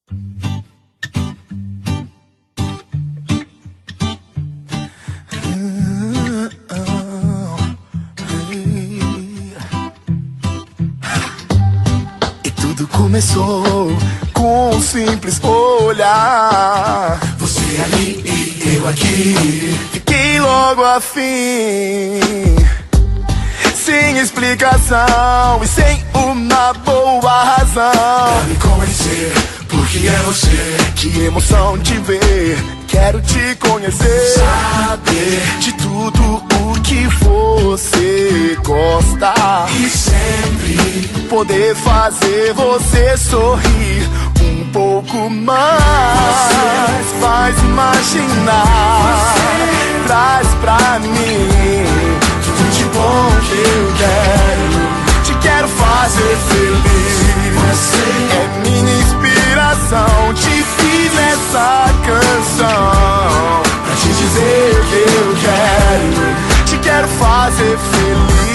E tudo começou com um simples olhar. Você ali e eu aqui. Fiquei logo afim, sem explicação e sem uma boa razão. Pra me conhecer, porque é você. Que emoção te ver, quero te conhecer. Saber de tudo o que você gosta e sempre poder fazer você sorrir um pouco mais. Faz imaginar, traz pra mim tudo de bom que eu quero. te quero fazer feliz. Você é minha inspiração, te fiz essa canção pra te dizer que eu quero, te quero fazer feliz.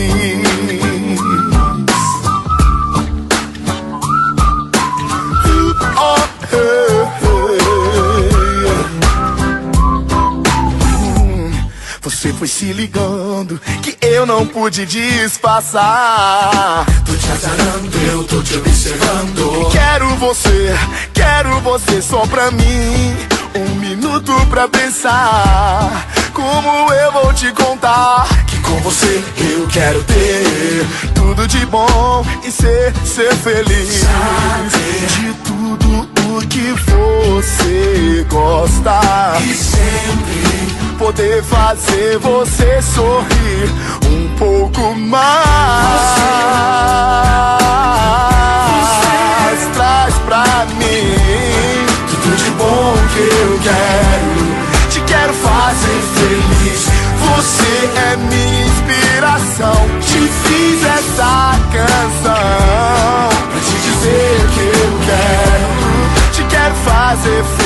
Você foi se ligando que eu não pude disfarçar. tô te azarando, eu tô te observando. Quero você só pra mim. Um minuto pra pensar como eu vou te contar Que com você eu quero ter tudo de bom e ser feliz. Saber de tudo o que você gosta e sempre poder fazer você sorrir um pouco mais. Traz pra mim tudo de bom que eu quero. te quero fazer feliz. Você é minha inspiração, te fiz essa canção Pra te dizer que eu quero. te quero fazer feliz.